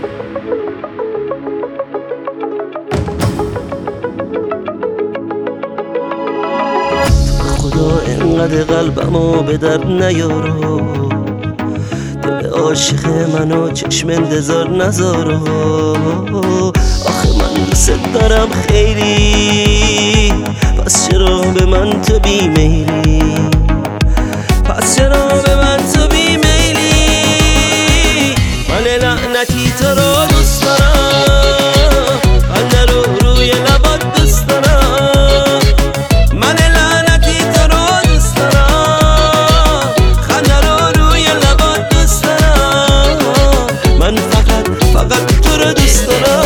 خدا انقدر قلبمو به درد نیارو، دل عاشق منو چشم انتظار نذارو. آخه من دوست دارم خیلی، پس چرا به من تو بیمیلی؟ پس چرا به من تو بیمیلی؟ من لعنتی تو رو دوست دارم، خنده رو روی لبات دوست دارم. من لعنتی تو رو دوست دارم، خنده رو روی لبات دوست دارم. من فقط تو رو دوست دارم.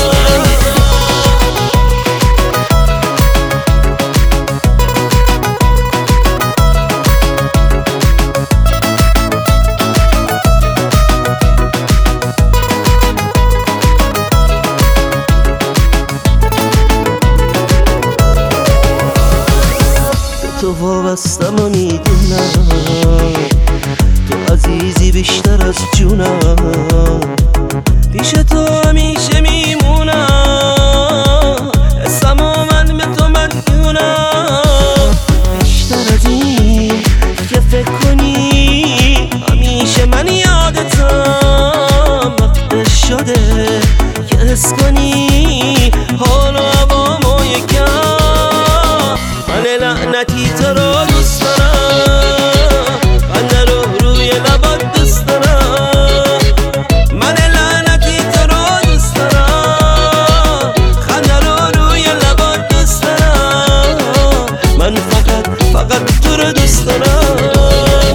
تو وابستم و میدونم، تو عزیزی بیشتر از جونم. پیش تو همیشه میمونم، اسمو من به تو مدیونم. بیشتر از این که فکر کنی، همیشه من یادتم. وقت شده که حس کنی حال و هوامو یکم. من لعنتی تو رو دوست دارم، خنده رو روی لبات دوست دارم. من لعنتی تو رو دوست دارم، خنده رو روی لبات دوست دارم. من فقط تو رو دوست دارم.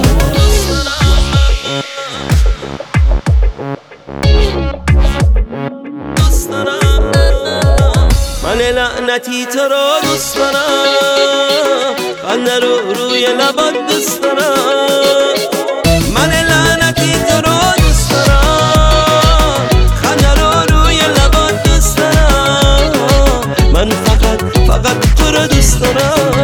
دوست دارم. من لعنتی تو رو دوست دارم، خنده رو روی لبات دوست دارم. من لعنتی تو رو دوست دارم، خنده رو روی لبات دوست دارم. من فقط تو رو دوست دارم.